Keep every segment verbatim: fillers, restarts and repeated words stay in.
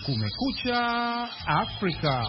Kumekucha Afrika.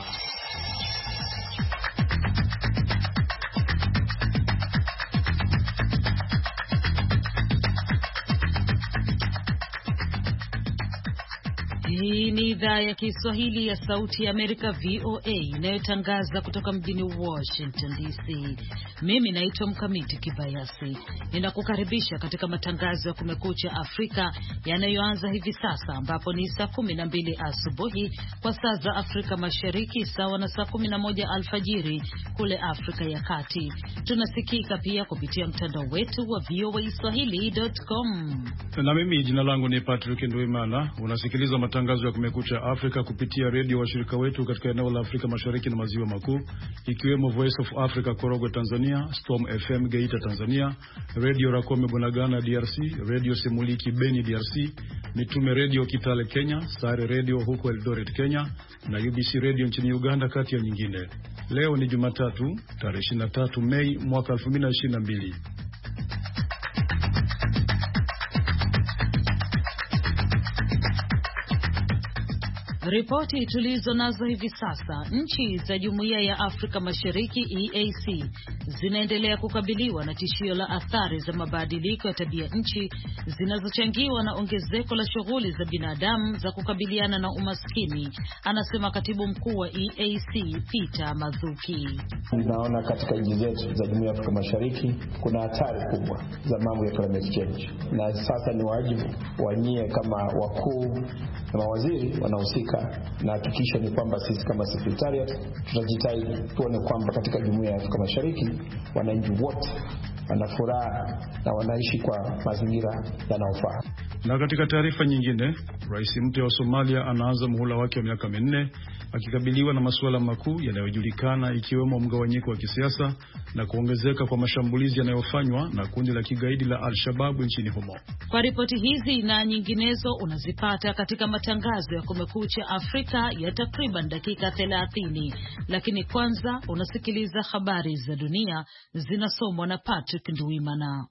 Hii ni idhaa ya Kiswahili ya Sauti ya Amerika V O A inayotangaza kutoka mjini Washington D C. Mimi naitwa Mkamiti Kibayasi. Ninakukaribisha katika matangazo ya Kumekucha Afrika yanayoanza hivi sasa, ambapo ni saa kumi na mbili asubuhi kwa saa za Afrika Mashariki, sawa na saa kumi na moja alfajiri kule Afrika ya Kati. Tunasikika pia kupitia mtandao wetu wa V O A swahili dot com. Na mimi jina langu ni Patrick Ndwimana. Unasikiliza matangazo ya Kumekucha Afrika kupitia redio washirika wetu katika eneo la Afrika Mashariki na Maziwa Makuu, ikiwemo Voice of Africa Korogwe Tanzania, Storm F M Geita Tanzania, Radio Rakome Bunagana D R C, Radio Semuliki Beni D R C, Mitume Radio Kitale Kenya, Sare Radio huko Eldoret Kenya, na U B C Radio nchini Uganda, kati ya nyingine. Leo ni Jumatatu, tarehe ishirini na tatu Mei mwaka elfu mbili na ishirini na mbili. Ripoti tulizo nazo hivi sasa, nchi za Jumuiya ya Afrika Mashariki E A C zinaendelea kukabiliwa na tishio la athari za mabadiliko ya tabia nchi zinazochangiwa na ongezeko la shughuli za binadamu za kukabiliana na umaskini, anasema katibu mkuu wa E A C Peter Mathuki. Tunaona katika nchi zetu za Jumuiya ya Afrika Mashariki kuna hatari kubwa za mambo ya climate change, na sasa ni wajibu wa nyie kama wakuu na mawaziri wanaohusika, na hakikisha ni kwamba sisi kama secretariat tutajitahidi tuone kwamba katika Jumuiya ya Afrika Mashariki wananchi wote wana furaha na wanaishi kwa mazingira yanayofaa. Na katika taarifa nyingine, rais mpya wa Somalia anaanza muhula wake wa miaka minne akikabiliwa na masuala makuu yanayojulikana, ikiwemo mgawanyiko wa kisiasa na kuongezeka kwa mashambulizi yanayofanywa na kundi la kigaidi la Al-Shabaab nchini humo. Kwa ripoti hizi na nyinginezo unazipata katika matangazo ya Kumekucha Afrika ya takriban dakika thelathini, lakini kwanza unasikiliza habari za dunia zinasomwa na Patrick Ndwimana.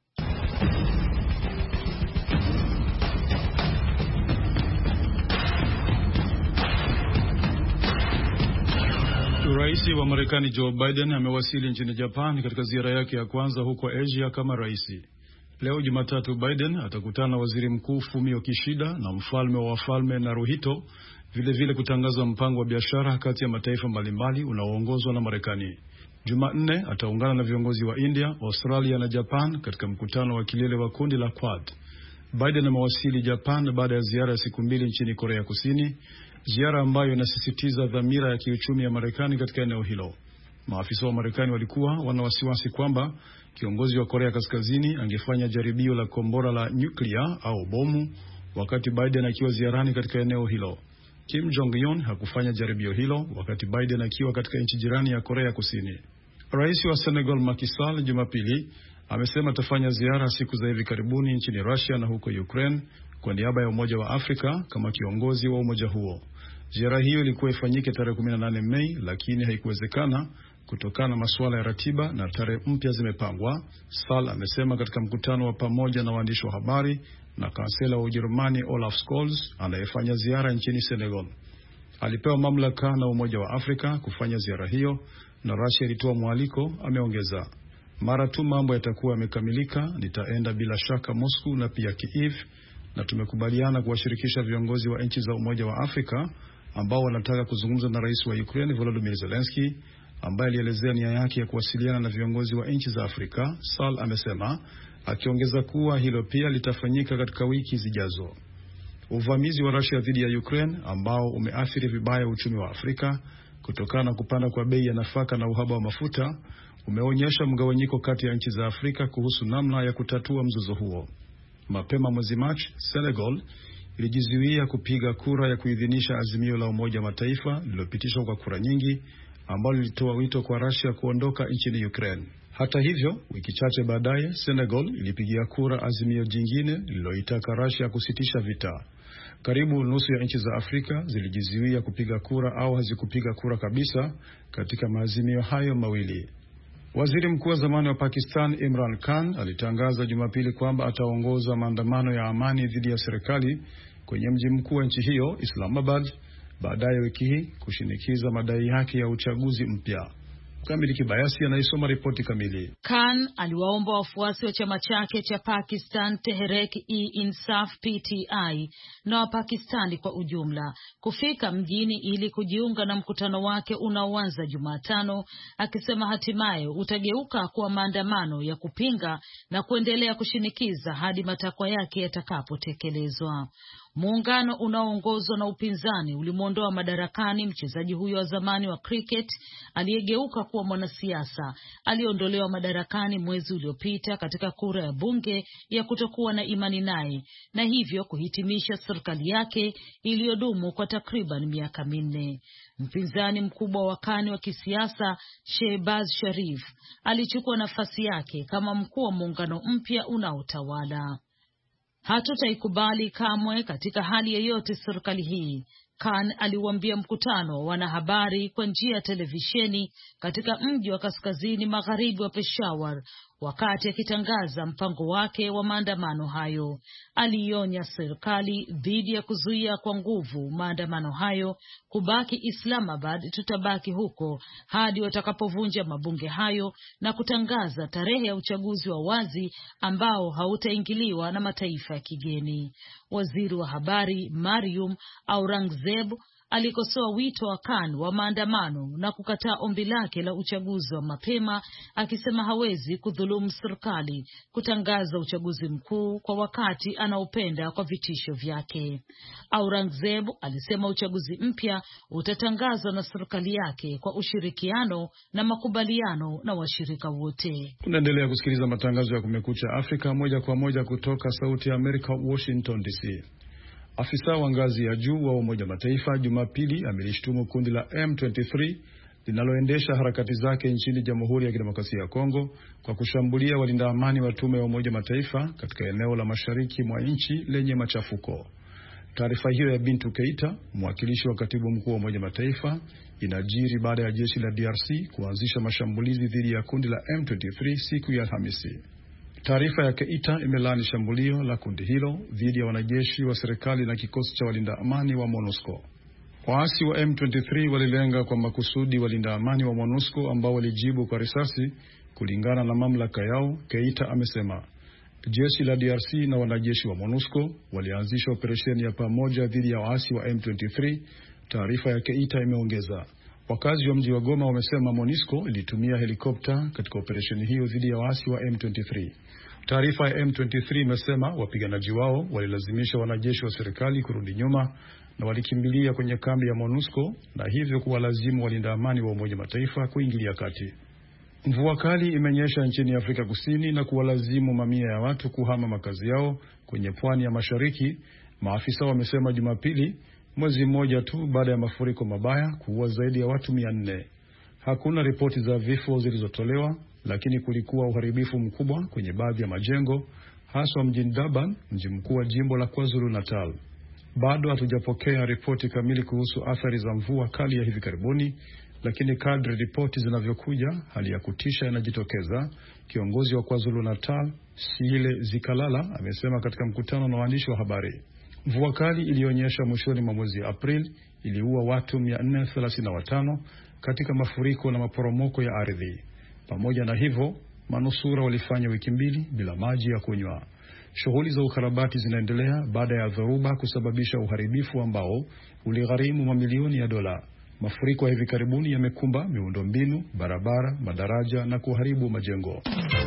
Rais wa Marekani Joe Biden amewasili nchini Japan katika ziara yake ya kwanza huko Asia kama rais. Leo Jumatatu, Biden atakutana na waziri mkuu Fumio Kishida na mfalme wa wafalme Naruhito, vile vile kutangaza mpango wa biashara kati ya mataifa mbalimbali unaoongozwa na Marekani. Jumanne ataungana na viongozi wa India, Australia na Japan katika mkutano wa kilele wa kundi la Quad. Biden amewasili Japan baada ya ziara ya siku mbili nchini Korea Kusini, ziara ambayo inasisitiza dhamira ya kiuchumi ya Marekani katika eneo hilo. Maafisa wa Marekani walikuwa wana wasiwasi kwamba kiongozi wa Korea Kaskazini angefanya jaribio la kombora la nyuklia au bomu wakati Biden akiwa ziarani katika eneo hilo. Kim Jong-un hakufanya jaribio hilo wakati Biden akiwa katika nchi jirani ya Korea Kusini. Rais wa Senegal Macky Sall Jumapili amesema atafanya ziara siku za hivi karibuni nchini Russia na huko Ukraine kwa niaba ya Umoja wa Afrika kama kiongozi wa umoja huo. Ziara hiyo ilikuwa ifanyike tarehe kumi na nane Mei, lakini haikuwezekana kutokana na masuala ya ratiba na tarehe mpya zimepangwa, Sall amesema katika mkutano wa pamoja na waandishi wa habari na kansela wa Ujerumani Olaf Scholz anayefanya ziara nchini Senegal. Alipewa mamlaka na Umoja wa Afrika kufanya ziara hiyo na Russia ilitoa mwaliko, ameongeza. Mara tu mambo yatakuwa yamekamilika, nitaenda bila shaka Moscow na pia Kiev, na tumekubaliana kuwashirikisha viongozi wa nchi za Umoja wa Afrika ambao wanataka kuzungumza na rais wa Ukraine Volodymyr Zelensky, ambaye alielezea nia yake ya kuwasiliana na viongozi wa nchi za Afrika, Sall amesema, akiongeza kuwa hilo pia litafanyika katika wiki zijazo. Uvamizi wa Russia dhidi ya Ukraine ambao umeathiri vibaya uchumi wa Afrika kutokana na kupanda kwa bei ya nafaka na uhaba wa mafuta umeonyesha mgawanyiko kati ya nchi za Afrika kuhusu namna ya kutatua mzozo huo. Mapema mwezi Machi, Senegal ilijizuia kupiga kura ya kuidhinisha azimio la Umoja wa Mataifa lililopitishwa kwa kura nyingi ambalo lilitoa wito kwa Russia kuondoka nchini Ukraine. Hata hivyo, wiki chache baadaye Senegal ilipigia kura azimio jingine lililoitaka Russia kusitisha vita. Karibu nusu ya nchi za Afrika zilijizuia kupiga kura au hazikupiga kura kabisa katika maazimio hayo mawili. Waziri mkuu wa zamani wa Pakistan Imran Khan alitangaza Jumapili kwamba ataongoza maandamano ya amani dhidi ya serikali kwenye mji mkuu wa nchi hiyo Islamabad, baadaye wiki hii kushinikiza madai yake ya uchaguzi mpya. Kamili Kibayasi anaisoma ripoti kamili. Khan aliwaomba wafuasi wa chama chake cha Pakistan Tehreek-e-Insaf P T I na Wapakistani kwa ujumla kufika mjini ili kujiunga na mkutano wake unaoanza Jumatano, akisema hatimaye utageuka kuwa maandamano ya kupinga na kuendelea kushinikiza hadi matakwa yake yatakapotekelezwa. Muungano unaoongozwa na upinzani ulimwondoa madarakani mchezaji huyo wa zamani wa cricket aliyegeuka kuwa mwanasiasa. Aliondolewa madarakani mwezi uliopita katika kura ya bunge ya kutokuwa na imani naye, na hivyo kuhitimisha serikali yake iliyodumu kwa takriban miaka minne. Mpinzani mkubwa wa Khan wa kisiasa, Shehbaz Sharif, alichukua nafasi yake kama mkuu wa muungano mpya unaotawala. Hatutaikubali kamwe katika hali yoyote serikali hii, Khan aliwaambia mkutano wa wanahabari kwa njia ya televisheni katika mji wa kaskazini magharibi wa Peshawar wakati akitangaza mpango wake wa maandamano hayo. Alionya serikali dhidi ya kuzuia kwa nguvu maandamano hayo. Kubaki Islamabad, tutabaki huko hadi watakapovunja mabunge hayo na kutangaza tarehe ya uchaguzi wa wazi ambao hautaingiliwa na mataifa ya kigeni. Waziri wa habari Mariam Aurangzeb alikosoa wito wa Khan wa maandamano na kukataa ombi lake la uchaguzi wa mapema, akisema hawezi kudhulumu serikali kutangaza uchaguzi mkuu kwa wakati anaopenda kwa vitisho vyake. Aurangzeb alisema uchaguzi mpya utatangazwa na serikali yake kwa ushirikiano na makubaliano na washirika wote. Tunaendelea kusikiliza matangazo ya Kumekucha Afrika moja kwa moja kutoka Sauti ya Amerika, Washington D C. Afisa wa ngazi ya juu wa Umoja Mataifa Jumapili amelishtumu kundi la M ishirini na tatu linaloendesha harakati zake nchini Jamhuri ya Kidemokrasia ya Kongo kwa kushambulia walinda amani wa tume ya Umoja Mataifa katika eneo la mashariki mwa nchi lenye machafuko. Taarifa hiyo ya Bintu Keita, mwakilishi wa katibu mkuu wa Umoja Mataifa, inajiri baada ya jeshi la D R C kuanzisha mashambulizi dhidi ya kundi la M ishirini na tatu siku ya Alhamisi. Taarifa ya Keita imelaani shambulio la kundi hilo dhidi ya wanajeshi wa serikali na kikosi cha walinda amani wa MONUSCO. Waasi wa M ishirini na tatu walilenga kwa makusudi walinda amani wa MONUSCO ambao walijibu kwa risasi kulingana na mamlaka yao, Keita amesema. Jeshi la D R C na wanajeshi wa MONUSCO walianzisha operesheni ya pamoja dhidi ya waasi wa M ishirini na tatu, taarifa ya Keita imeongeza. Wakazi wa mji wa Goma wamesema MONUSCO ilitumia helikopta katika operesheni hiyo dhidi ya waasi wa M ishirini na tatu. Taarifa ya M ishirini na tatu imesema wapiganaji wao walilazimisha wanajeshi wa serikali kurudi nyuma na walikimbilia kwenye kambi ya MONUSCO na hivyo kuwalazimu walinda amani wa Umoja Mataifa kuingilia kati. Mvua kali imenyesha nchini Afrika Kusini na kuwalazimu mamia ya watu kuhama makazi yao kwenye pwani ya mashariki, maafisa wamesema Jumapili, mwezi mmoja tu baada ya mafuriko mabaya kuua zaidi ya watu mia nne. Hakuna ripoti za vifo zilizotolewa, lakini kulikuwa uharibifu mkubwa kwenye baadhi ya majengo, haswa mjini Durban, mji mkuu wa jimbo la KwaZulu-Natal. Bado hatujapokea ripoti kamili kuhusu athari za mvua kali ya hivi karibuni, lakini kadri ripoti zinavyokuja, hali ya kutisha inajitokeza, kiongozi wa KwaZulu-Natal, Sile Zikalala, amesema katika mkutano na waandishi wa habari. Mvua kali ilionyesha mwishoni mwa mwezi Aprili iliua watu mia nne thelathini na watano katika mafuriko na maporomoko ya ardhi. Pamoja na hivyo, manusura walifanya wiki mbili bila maji ya kunywa. Shughuli za ukarabati zinaendelea baada ya dhoruba kusababisha uharibifu ambao uligharimu mamilioni ya dola. Mafuriko ya hivi karibuni yamekumba miundombinu, barabara, madaraja na kuharibu majengo.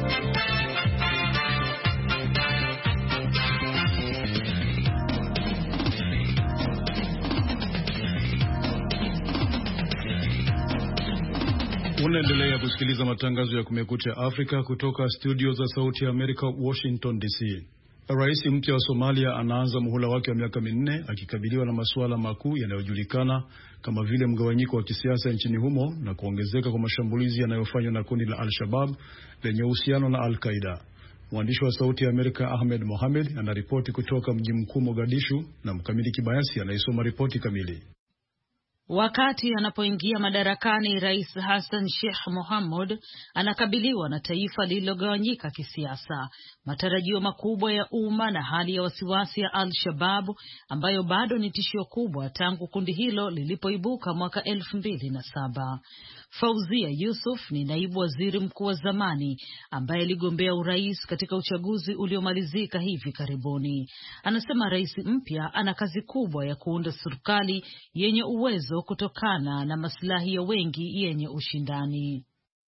Unaendelea kusikiliza matangazo ya Kumekucha Afrika kutoka studio za Sauti ya Amerika, Washington D C. Rais mpya wa Somalia anaanza muhula wake wa miaka minne akikabiliwa na masuala makuu yanayojulikana kama vile mgawanyiko wa kisiasa nchini humo na kuongezeka kwa mashambulizi yanayofanywa na kundi la Al-Shabaab lenye uhusiano na Al-Qaeda. Mwandishi wa Sauti ya Amerika Ahmed Mohamed anaripoti kutoka mji mkuu Mogadishu na Mkamiti Kibayasi anaisoma ripoti kamili. Wakati anapoingia madarakani, Rais Hassan Sheikh Mohamud anakabiliwa na taifa lililogawanyika kisiasa, matarajio makubwa ya umma na hali ya wasiwasi ya Al-Shabaab ambayo bado ni tishio kubwa tangu kundi hilo lilipoibuka mwaka elfu mbili na saba. Fauzia Yusuf ni naibu waziri mkuu wa zamani ambaye aligombea urais katika uchaguzi uliomalizika hivi karibuni. Anasema rais mpya ana kazi kubwa ya kuunda serikali yenye uwezo kutokana na maslahi ya wengi yenye ushindani.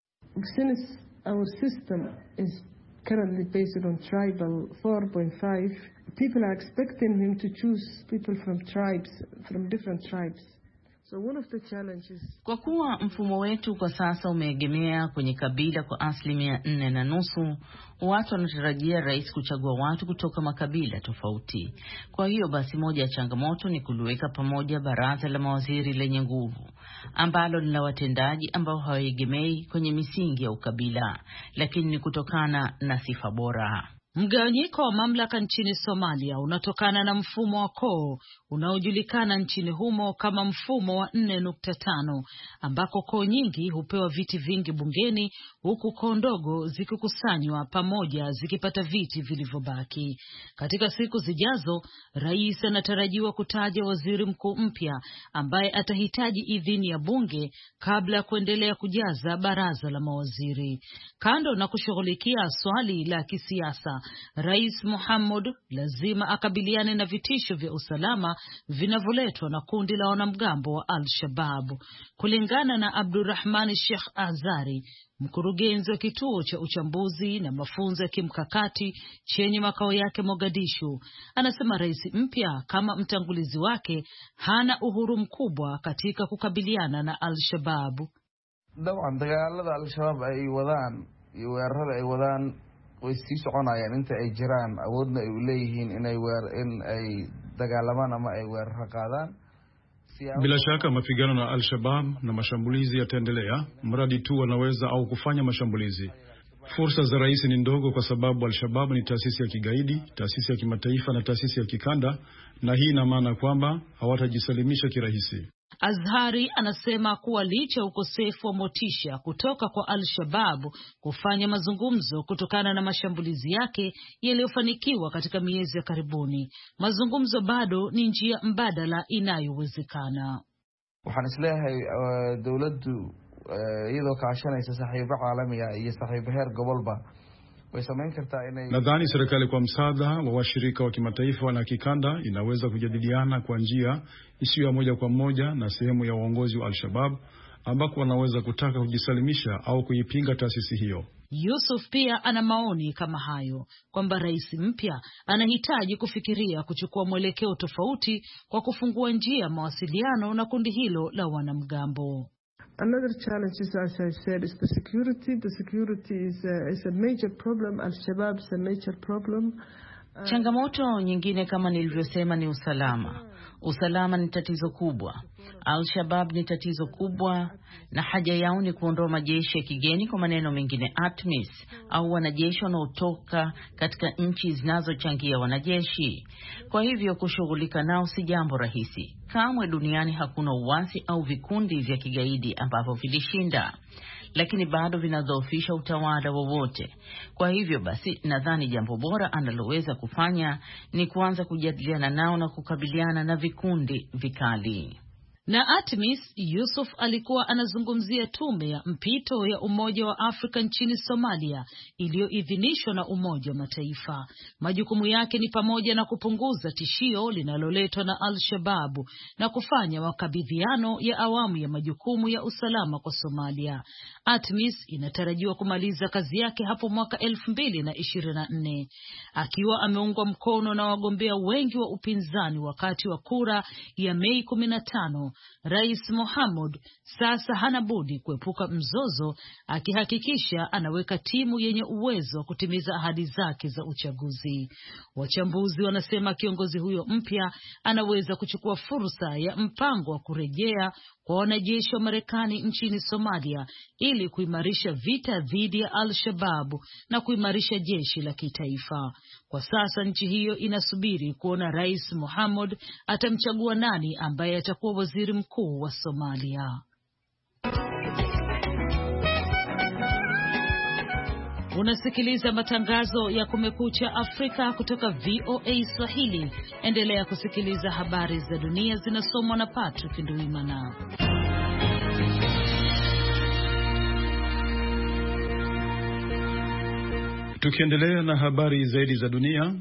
Since our system is currently based on tribal four point five, people are expecting him to choose people from tribes, from different tribes. So one of the challenges... Kwa kuwa mfumo wetu kwa sasa umeegemea kwenye kabila kwa asilimia nne na nusu, watu wanatarajia rais kuchagua watu kutoka makabila tofauti. Kwa hiyo basi moja ya changamoto ni kuliweka pamoja baraza la mawaziri lenye nguvu, ambalo lina watendaji ambao hawaegemei kwenye misingi ya ukabila, lakini ni kutokana na sifa bora. Mgawanyiko wa mamlaka nchini Somalia unatokana na mfumo wa koo unaojulikana nchini humo kama mfumo wa nne nukta tano, ambako koo nyingi hupewa viti vingi bungeni huku koo ndogo zikikusanywa pamoja zikipata viti vilivyobaki. Katika siku zijazo, rais anatarajiwa kutaja waziri mkuu mpya ambaye atahitaji idhini ya bunge kabla ya kuendelea kujaza baraza la mawaziri. Kando na kushughulikia swali la kisiasa, Rais Mohamud lazima akabiliane na vitisho vya usalama vinavyoletwa na kundi la wanamgambo wa Al-Shabaab. Kulingana na Abdurrahman Sheikh Azari, mkurugenzi wa kituo cha uchambuzi na mafunzo ya kimkakati chenye makao yake Mogadishu, anasema rais mpya kama mtangulizi wake hana uhuru mkubwa katika kukabiliana na Al-Shabaab. Dawan dagaalada Al-Shabaab ay wadaan iyo weerarada ay wadaan way sii soconayaan inta ay jiraan, awoodna ay u leeyihiin inay weer in ay dagaalamaan ama ay weerar qaadaan. Bila shaka mapigano na Al-Shabaab na mashambulizi yataendelea mradi tu wanaweza au kufanya mashambulizi. Fursa za rais ni ndogo kwa sababu Al-Shabaab ni taasisi ya kigaidi, taasisi ya kimataifa na taasisi ya kikanda, na hii ina maana kwamba hawatajisalimisha kirahisi. Azhari anasema kuwa licha ya ukosefu wa motisha kutoka kwa Al-Shabaab kufanya mazungumzo kutokana na mashambulizi yake yaliyofanikiwa katika miezi ya karibuni, mazungumzo bado ni njia mbadala inayowezekana. Waxaan isleeyahay dawladdu iyadoo kaashanaysa saaxiibo caalamiga iyo saaxiibo heer gobolba way samayn kartaa inay... Nadhani serikali kwa msaada wa washirika wa kimataifa na kikanda inaweza kujadiliana kwa njia isiyo moja kwa moja na sehemu ya uongozi wa Al-Shabaab ambako wanaweza kutaka kujisalimisha au kuipinga taasisi hiyo. Yusuf pia ana maoni kama hayo, kwamba rais mpya anahitaji kufikiria kuchukua mwelekeo tofauti kwa kufungua njia mawasiliano na kundi hilo la wanamgambo. Another challenge is, as I said, is the security. The security is a, is a major problem. Al-Shabaab is a major problem. Uh, Changamoto nyingine kama nilivyosema ni usalama. Usalama ni tatizo kubwa. Al-Shabaab ni tatizo kubwa, na haja yao ni kuondoa majeshi ya kigeni, kwa maneno mengine ATMIS, au wanajeshi wanaotoka katika nchi zinazochangia wanajeshi. Kwa hivyo kushughulika nao si jambo rahisi. Kamwe duniani hakuna uasi au vikundi vya kigaidi ambavyo vilishinda, lakini bado vinadhoofisha utawala wowote. Kwa hivyo basi nadhani jambo bora analoweza kufanya ni kuanza kujadiliana nao na kukabiliana na vikundi vikali. Na ATMIS, Yusuf alikuwa anazungumzia tume ya mpito ya Umoja wa Afrika nchini Somalia iliyoidhinishwa na Umoja wa Mataifa. Majukumu yake ni pamoja na kupunguza tishio linaloletwa na Al-Shabaab na kufanya makabidhiano ya awamu ya majukumu ya usalama kwa Somalia. ATMIS inatarajiwa kumaliza kazi yake hapo mwaka elfu mbili na ishirini na nne. Akiwa ameungwa mkono na wagombea wengi wa upinzani wakati wa kura ya Mei kumi na tano, Rais Mohamud sasa hana budi kuepuka mzozo, akihakikisha anaweka timu yenye uwezo wa kutimiza ahadi zake za uchaguzi. Wachambuzi wanasema kiongozi huyo mpya anaweza kuchukua fursa ya mpango wa kurejea kwa wanajeshi wa Marekani nchini Somalia ili kuimarisha vita dhidi ya Al-Shabaab na kuimarisha jeshi la kitaifa. Kwa sasa nchi hiyo inasubiri kuona Rais Mohamud atamchagua nani ambaye atakuwa waziri waziri mkuu wa Somalia. Unasikiliza matangazo ya Kumekucha Afrika kutoka V O A Swahili. Endelea kusikiliza habari za dunia zinasomwa na Patrick Nduimana. Tukiendelea na habari zaidi za dunia,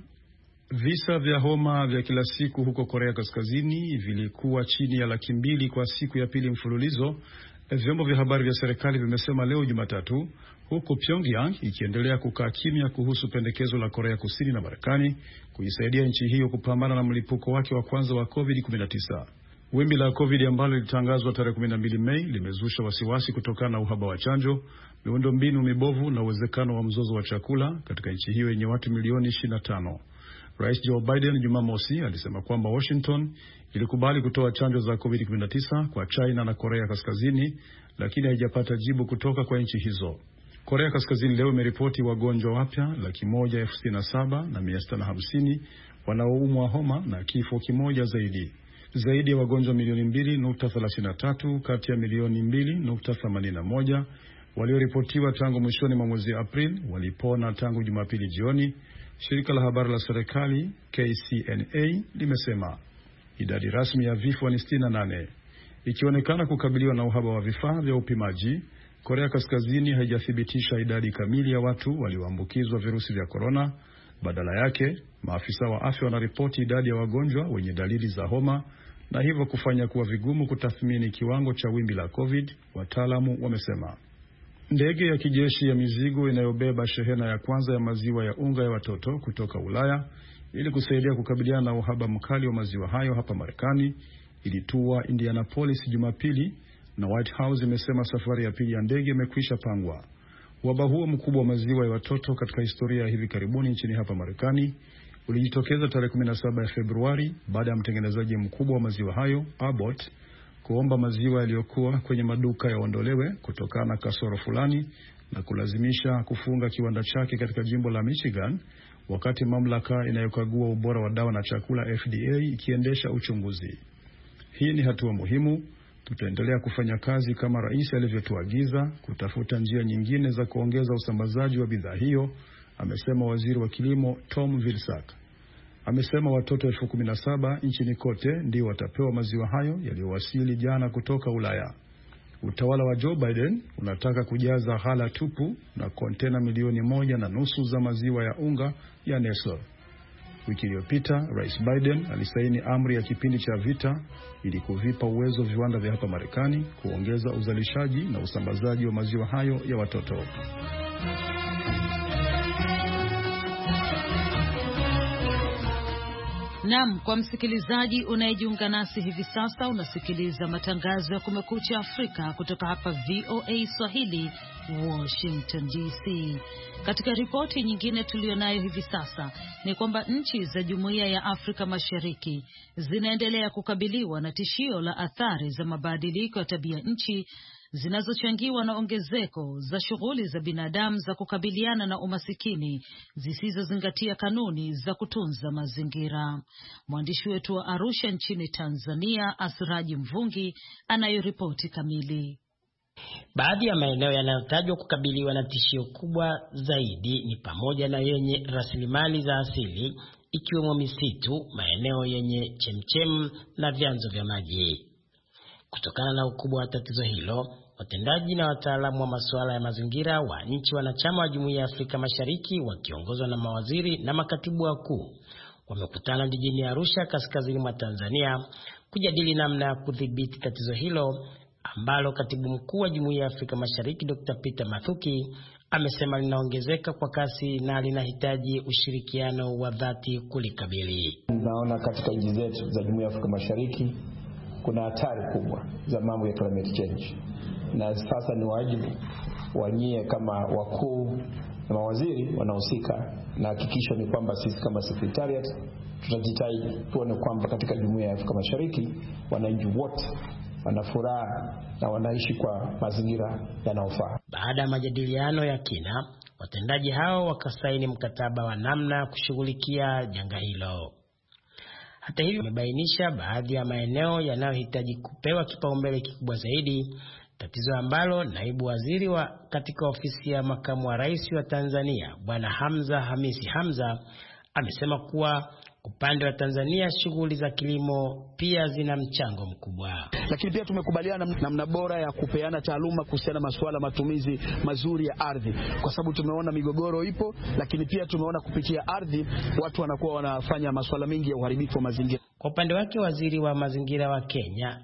visa vya homa vya kila siku huko Korea Kaskazini vilikuwa chini ya laki mbili kwa siku ya pili mfululizo, vyombo vya habari vya serikali vimesema leo Jumatatu, huku Pyongyang ikiendelea kukaa kimya kuhusu pendekezo la Korea Kusini na Marekani kuisaidia nchi hiyo kupambana na mlipuko wake wa kwanza wa covid kumi na tisa. Wimbi la COVID ambalo lilitangazwa tarehe kumi na mbili Mei limezusha wasiwasi kutokana na uhaba wa chanjo, miundombinu mibovu na uwezekano wa mzozo wa chakula katika nchi hiyo yenye watu milioni ishirini na tano. Rais Joe Biden Jumamosi alisema kwamba Washington ilikubali kutoa chanjo za covid kumi na tisa kwa China na Korea Kaskazini, lakini haijapata jibu kutoka kwa nchi hizo. Korea Kaskazini leo imeripoti wagonjwa wapya laki moja elfu sitini na saba na mia sita na hamsini wanaoumwa homa na kifo kimoja zaidi. Zaidi ya wagonjwa milioni mbili nukta thelathini na tatu kati ya milioni mbili nukta themanini na moja walioripotiwa tangu mwishoni mwa mwezi Aprili walipona tangu Jumapili jioni, shirika la habari la serikali K C N A limesema. Idadi rasmi ya vifo ni sitini na nane. Ikionekana kukabiliwa na uhaba wa vifaa vya upimaji, Korea Kaskazini haijathibitisha idadi kamili ya watu walioambukizwa virusi vya korona. Badala yake, maafisa wa afya wanaripoti idadi ya wagonjwa wenye dalili za homa, na hivyo kufanya kuwa vigumu kutathmini kiwango cha wimbi la COVID, wataalamu wamesema. Ndege ya kijeshi ya mizigo inayobeba shehena ya kwanza ya maziwa ya unga ya watoto kutoka Ulaya ili kusaidia kukabiliana na uhaba mkali wa maziwa hayo hapa Marekani ilitua Indianapolis Jumapili, na White House imesema safari ya pili ya ndege imekwisha pangwa. Uhaba huo mkubwa wa maziwa ya watoto katika historia ya hivi karibuni nchini hapa Marekani ulijitokeza tarehe kumi na saba ya Februari baada ya mtengenezaji mkubwa wa maziwa hayo, Abbott, kuomba maziwa yaliyokuwa kwenye maduka yaondolewe kutokana na kasoro fulani na kulazimisha kufunga kiwanda chake katika jimbo la Michigan, wakati mamlaka inayokagua ubora wa dawa na chakula F D A ikiendesha uchunguzi. Hii ni hatua muhimu. Tutaendelea kufanya kazi kama rais alivyotuagiza kutafuta njia nyingine za kuongeza usambazaji wa bidhaa hiyo, amesema waziri wa kilimo Tom Vilsack. Amesema watoto elfu kumi na saba nchini kote ndio watapewa maziwa hayo yaliyowasili jana kutoka Ulaya. Utawala wa Joe Biden unataka kujaza hala tupu na kontena milioni moja na nusu za maziwa ya unga ya Nestle. Wiki iliyopita, Rais Biden alisaini amri ya kipindi cha vita ili kuvipa uwezo viwanda vya hapa Marekani kuongeza uzalishaji na usambazaji wa maziwa hayo ya watoto. Naam, kwa msikilizaji unayejiunga nasi hivi sasa, unasikiliza matangazo ya Kumekucha Afrika kutoka hapa V O A Swahili, Washington D C. Katika ripoti nyingine tulionayo hivi sasa ni kwamba nchi za Jumuiya ya Afrika Mashariki zinaendelea kukabiliwa na tishio la athari za mabadiliko ya tabia nchi zinazochangiwa na ongezeko za shughuli za binadamu za kukabiliana na umasikini zisizozingatia kanuni za kutunza mazingira. Mwandishi wetu wa Arusha nchini Tanzania, Asiraji Mvungi, anayoripoti kamili. Baadhi ya maeneo yanayotajwa kukabiliwa na tishio kubwa zaidi ni pamoja na yenye rasilimali za asili, ikiwemo misitu, maeneo yenye chemchem na vyanzo vya maji. Kutokana na ukubwa wa tatizo hilo, watendaji na wataalamu wa masuala ya mazingira wa nchi wanachama wa Jumuiya ya Afrika Mashariki wakiongozwa na mawaziri na makatibu wakuu wamekutana jijini Arusha, kaskazini mwa Tanzania, kujadili namna ya kudhibiti tatizo hilo ambalo katibu mkuu wa Jumuiya ya Afrika Mashariki Doctor Peter Mathuki amesema linaongezeka kwa kasi na linahitaji ushirikiano wa dhati kulikabili. Naona katika nchi zetu za Jumuiya ya Afrika Mashariki kuna hatari kubwa za mambo ya climate change, na sasa ni wajibu wanyie kama wakuu na mawaziri wanaohusika, na hakikisho ni kwamba sisi kama secretariat tutajitahidi tuone kwamba katika Jumuiya ya Afrika Mashariki wananchi wote wana furaha na wanaishi kwa mazingira yanayofaa. Baada ya majadiliano ya kina, watendaji hao wakasaini mkataba wa namna kushughulikia janga hilo. Hata hivyo, amebainisha baadhi ya maeneo yanayohitaji kupewa kipaumbele kikubwa zaidi, tatizo ambalo naibu waziri wa katika ofisi ya makamu wa rais wa Tanzania Bwana Hamza Hamisi Hamza amesema kuwa upande wa Tanzania shughuli za kilimo pia zina mchango mkubwa. Lakini pia tumekubaliana namna bora ya kupeana taaluma kuhusiana na masuala matumizi mazuri ya ardhi, kwa sababu tumeona migogoro ipo, lakini pia tumeona kupitia ardhi watu wanakuwa wanafanya masuala mengi ya uharibifu wa mazingira. Kwa upande wake, waziri wa mazingira wa Kenya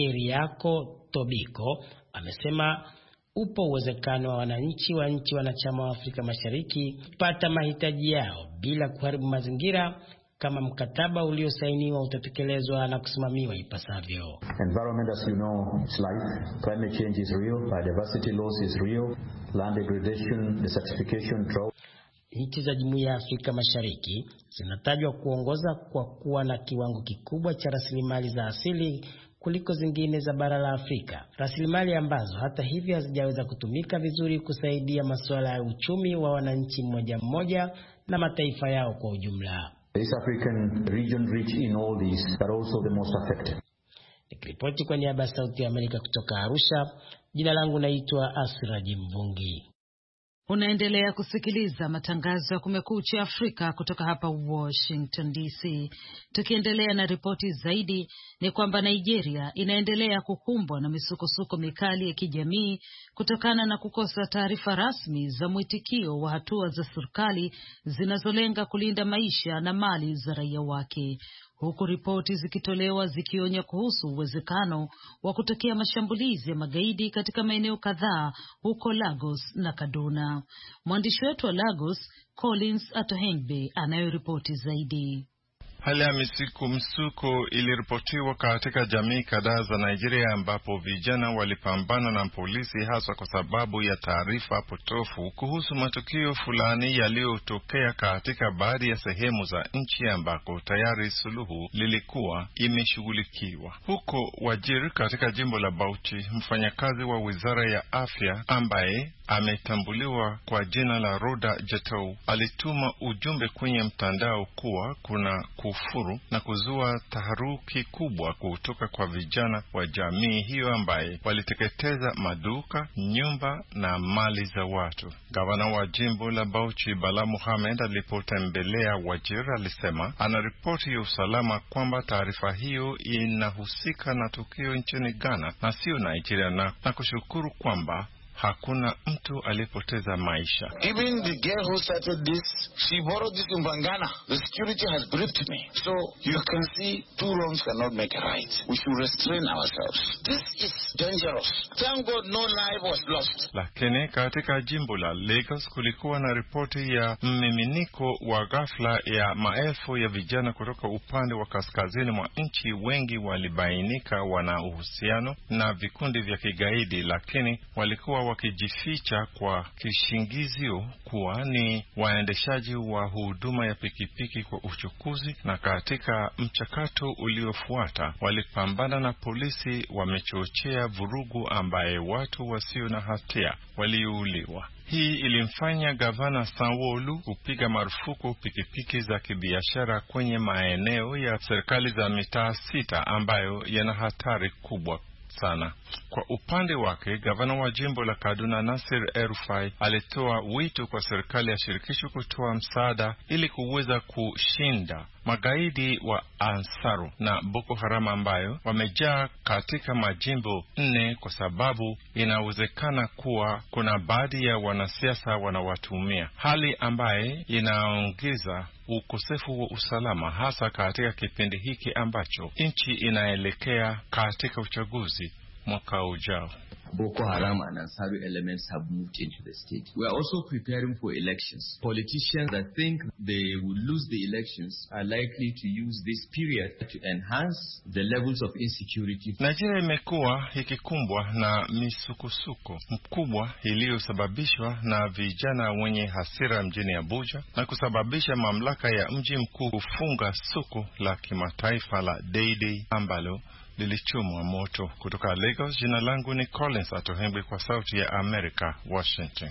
Keriako Tobiko amesema upo uwezekano wa wananchi wa nchi wanachama wa Afrika Mashariki kupata mahitaji yao bila kuharibu mazingira kama mkataba uliosainiwa utatekelezwa na kusimamiwa ipasavyo. Environment, as you know, is life. Climate change is real. Biodiversity loss is real. Land degradation, desertification, drought. Nchi za Jumuiya ya Afrika Mashariki zinatajwa kuongoza kwa kuwa na kiwango kikubwa cha rasilimali za asili kuliko zingine za bara la Afrika, rasilimali ambazo hata hivyo hazijaweza kutumika vizuri kusaidia masuala ya uchumi wa wananchi mmoja mmoja na mataifa yao kwa ujumla. The East African region rich in all these, but also the most affected. Nikiripoti kwa niaba ya Sauti ya Amerika kutoka Arusha, jina langu naitwa Asraji Mvungi. Unaendelea kusikiliza matangazo ya Kumekucha Afrika kutoka hapa Washington D C. Tukiendelea na ripoti zaidi, ni kwamba Nigeria inaendelea kukumbwa na misukosuko mikali ya kijamii kutokana na kukosa taarifa rasmi za mwitikio wa hatua za serikali zinazolenga kulinda maisha na mali za raia wake, huku ripoti zikitolewa zikionya kuhusu uwezekano wa kutokea mashambulizi ya magaidi katika maeneo kadhaa huko Lagos na Kaduna. Mwandishi wetu wa Lagos, Collins Atohengbe, anayoripoti zaidi. Hali ya misiku msuko iliripotiwa katika jamii kadhaa za Nigeria, ambapo vijana walipambana na polisi hasa kwa sababu ya taarifa potofu kuhusu matukio fulani yaliyotokea katika baadhi ya sehemu za nchi ambako tayari suluhu lilikuwa imeshughulikiwa. Huko Wajir katika jimbo la Bauchi, mfanyakazi wa Wizara ya Afya ambaye ametambuliwa kwa jina la Roda Jetou alituma ujumbe kwenye mtandao kuwa kuna kufuru na kuzua taharuki kubwa kutoka kwa vijana wa jamii hiyo ambaye waliteketeza maduka, nyumba na mali za watu. Gavana wa jimbo la Bauchi Bala Mohamed alipotembelea Wajir alisema ana ripoti ya usalama kwamba taarifa hiyo inahusika na tukio nchini Ghana na sio Nigeria, na, na kushukuru kwamba hakuna mtu alipoteza maisha. Even the girl who started this, she borrowed this in Ghana. The security has briefed me. So you can see two wrongs cannot make a right. We should restrain ourselves. This is dangerous. Thank God no life was lost. Lakini katika jimbo la Lagos kulikuwa na ripoti ya mmiminiko wa ghafla ya maelfu ya vijana kutoka upande wa kaskazini mwa nchi. Wengi walibainika wana uhusiano na vikundi vya kigaidi, lakini walikuwa wakijificha kwa kishingizio kuwa ni waendeshaji wa huduma ya pikipiki kwa uchukuzi, na katika mchakato uliofuata walipambana na polisi, wamechochea vurugu ambaye watu wasio na hatia waliuliwa. Hii ilimfanya Gavana Sanwo-Olu kupiga marufuku pikipiki za kibiashara kwenye maeneo ya serikali za mitaa sita ambayo yana hatari kubwa sana. Kwa upande wake, gavana wa jimbo la Kaduna Nasir El-Rufai alitoa wito kwa serikali ya shirikisho kutoa msaada ili kuweza kushinda magaidi wa Ansaru na Boko Haram ambayo wamejaa katika majimbo nne, kwa sababu inawezekana kuwa kuna baadhi ya wanasiasa wanawatumia, hali ambaye inaongeza ukosefu wa usalama hasa katika kipindi hiki ambacho nchi inaelekea katika uchaguzi mwaka ujao. Boko Haram and Ansaru elements have moved into the state. We are also preparing for elections. Politicians that think they will lose the elections are likely to use this period to enhance the levels of insecurity. Nigeria imekuwa ikikumbwa na misukosuko mkubwa iliyosababishwa na vijana wenye hasira mjini Abuja na kusababisha mamlaka ya mji mkuu kufunga soko la kimataifa la Dei ambalo lilichomwa moto. Kutoka Lagos, jina langu ni Collins Atohengbe kwa Sauti ya Amerika, Washington.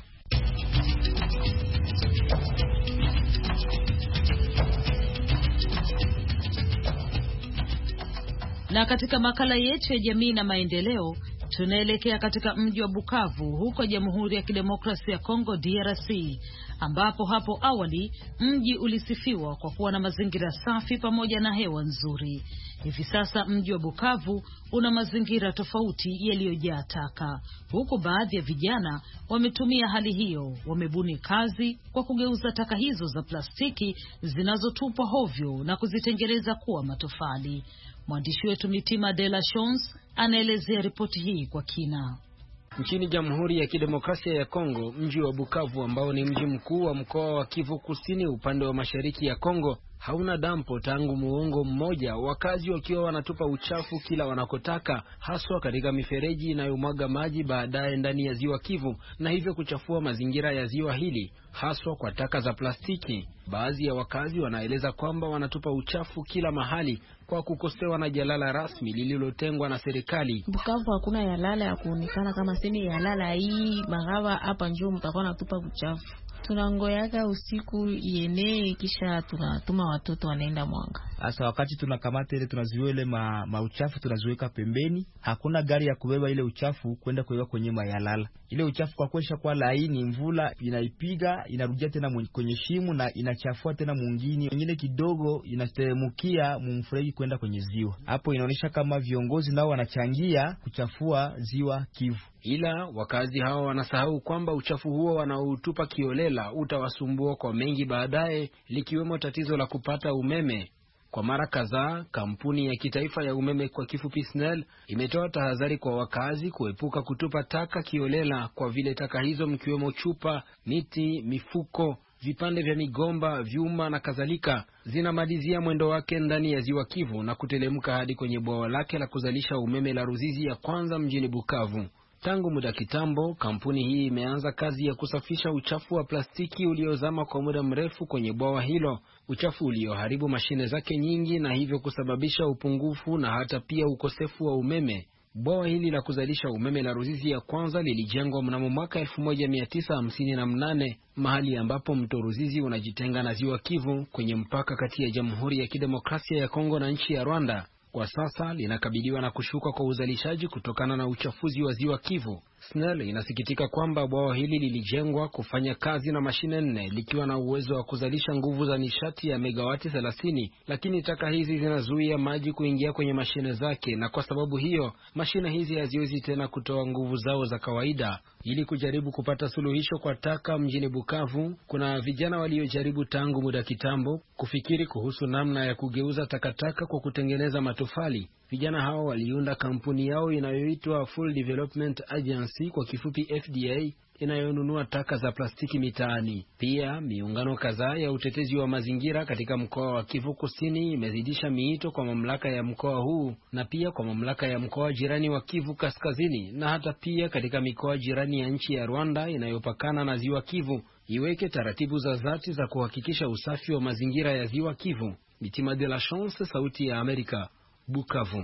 Na katika makala yetu ya jamii na maendeleo, tunaelekea katika mji wa Bukavu huko Jamhuri ya Kidemokrasia ya Kongo D R C, ambapo hapo awali mji ulisifiwa kwa kuwa na mazingira safi pamoja na hewa nzuri. Hivi sasa mji wa Bukavu una mazingira tofauti yaliyojaa taka, huku baadhi ya vijana wametumia hali hiyo, wamebuni kazi kwa kugeuza taka hizo za plastiki zinazotupwa hovyo na kuzitengeneza kuwa matofali. Mwandishi wetu Mitima de la Chance anaelezea ripoti hii kwa kina. Nchini Jamhuri ya Kidemokrasia ya Kongo, mji wa Bukavu ambao ni mji mkuu wa mkoa wa Kivu Kusini upande wa mashariki ya Kongo hauna dampo tangu muongo mmoja, wakazi wakiwa wanatupa uchafu kila wanakotaka, haswa katika mifereji inayomwaga maji baadaye ndani ya ziwa Kivu, na hivyo kuchafua mazingira ya ziwa hili, haswa kwa taka za plastiki. Baadhi ya wakazi wanaeleza kwamba wanatupa uchafu kila mahali kwa kukosewa na jalala rasmi lililotengwa na serikali. Bukavu hakuna jalala ya kuonekana kama semi jalala hii magawa hapa njoo mtakuwa natupa uchafu. Tunangoyaga usiku ienee kisha tunatuma watoto wanaenda mwanga. Asa wakati tunakamata ile tunaziweka ile ma, ma uchafu tunaziweka pembeni, hakuna gari ya kubeba ile uchafu kwenda kuweka kwenye mayalala. Ile uchafu kwa kwesha kwa laini, mvula inaipiga inarudia tena kwenye shimu na inachafua tena mwingine. Nyingine kidogo inatemukia mumfreji kwenda kwenye ziwa. Hapo inaonyesha kama viongozi nao wanachangia kuchafua ziwa Kivu. Ila wakazi hao wanasahau kwamba uchafu huo wanaoutupa kiolela utawasumbua kwa mengi baadaye, likiwemo tatizo la kupata umeme. Kwa mara kadhaa, kampuni ya kitaifa ya umeme kwa kifupi S N E L imetoa tahadhari kwa wakazi kuepuka kutupa taka kiolela, kwa vile taka hizo mkiwemo chupa, miti, mifuko, vipande vya migomba, vyuma na kadhalika zinamalizia mwendo wake ndani ya ziwa Kivu na kutelemka hadi kwenye bwawa lake la kuzalisha umeme la Ruzizi ya kwanza mjini Bukavu. Tangu muda kitambo, kampuni hii imeanza kazi ya kusafisha uchafu wa plastiki uliozama kwa muda mrefu kwenye bwawa hilo, uchafu ulioharibu mashine zake nyingi na hivyo kusababisha upungufu na hata pia ukosefu wa umeme. Bwawa hili la kuzalisha umeme la Ruzizi ya kwanza lilijengwa mnamo mwaka elfu moja mia tisa hamsini na nane, mahali ambapo mto Ruzizi unajitenga na ziwa Kivu kwenye mpaka kati ya Jamhuri ya Kidemokrasia ya Kongo na nchi ya Rwanda. Kwa sasa linakabiliwa na kushuka kwa uzalishaji kutokana na uchafuzi wa ziwa Kivu. S N E L inasikitika kwamba bwawa hili lilijengwa kufanya kazi na mashine nne likiwa na uwezo wa kuzalisha nguvu za nishati ya megawati thelathini, lakini taka hizi zinazuia maji kuingia kwenye mashine zake, na kwa sababu hiyo mashine hizi haziwezi tena kutoa nguvu zao za kawaida. Ili kujaribu kupata suluhisho kwa taka mjini Bukavu, kuna vijana waliojaribu tangu muda kitambo kufikiri kuhusu namna ya kugeuza takataka kwa kutengeneza matofali. Vijana hao waliunda kampuni yao inayoitwa Full Development Agency kwa kifupi F D A, inayonunua taka za plastiki mitaani. Pia miungano kadhaa ya utetezi wa mazingira katika mkoa wa Kivu Kusini imezidisha miito kwa mamlaka ya mkoa huu na pia kwa mamlaka ya mkoa jirani wa Kivu Kaskazini na hata pia katika mikoa jirani ya nchi ya Rwanda inayopakana na ziwa Kivu iweke taratibu za dhati za kuhakikisha usafi wa mazingira ya ziwa Kivu. Mitima de la Chance, Sauti ya Amerika, Bukavu.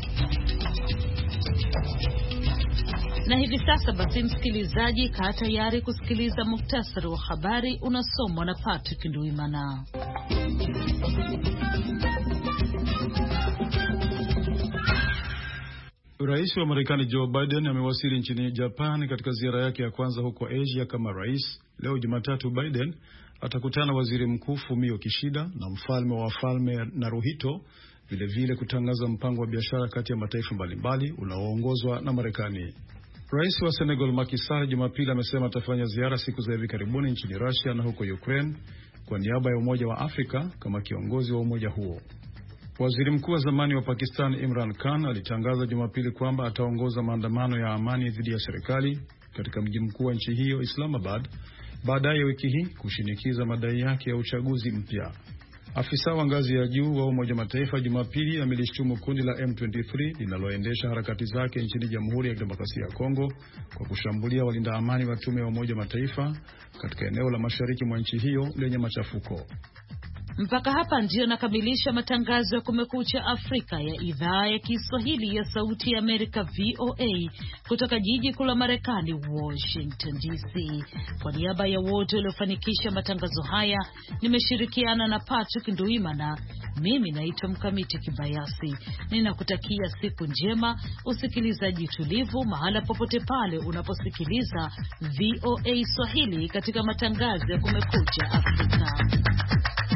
Na hivi sasa basi, msikilizaji, kaa tayari kusikiliza muktasari wa habari unasomwa na Patrick Nduimana. Rais wa Marekani Joe Biden amewasili nchini Japan katika ziara yake ya kwanza huko Asia kama rais. Leo Jumatatu, Biden atakutana waziri mkuu Fumio Kishida na mfalme wa wafalme Naruhito, vile vile kutangaza mpango wa biashara kati ya mataifa mbalimbali unaoongozwa na Marekani. Rais wa Senegal Macky Sall Jumapili amesema atafanya ziara siku za hivi karibuni nchini Russia na huko Ukraine kwa niaba ya Umoja wa Afrika kama kiongozi wa umoja huo. Waziri mkuu wa zamani wa Pakistan Imran Khan alitangaza Jumapili kwamba ataongoza maandamano ya amani dhidi ya serikali katika mji mkuu wa nchi hiyo Islamabad baadaye wiki hii kushinikiza madai yake ya uchaguzi mpya. Afisa wa ngazi ya juu wa Umoja Mataifa Jumapili amelishtumu kundi la M ishirini na tatu linaloendesha harakati zake nchini Jamhuri ya Kidemokrasia ya Kongo kwa kushambulia walinda amani wa tume ya Umoja Mataifa katika eneo la mashariki mwa nchi hiyo lenye machafuko. Mpaka hapa ndio nakamilisha matangazo ya Kumekucha Afrika ya idhaa ya Kiswahili ya Sauti ya Amerika V O A kutoka jiji kuu la Marekani Washington D C. Kwa niaba ya wote waliofanikisha matangazo haya, nimeshirikiana na Patrick Nduimana. Mimi naitwa Mkamiti Kibayasi. Ninakutakia siku njema, usikilizaji tulivu mahala popote pale unaposikiliza V O A Swahili katika matangazo ya Kumekucha Afrika.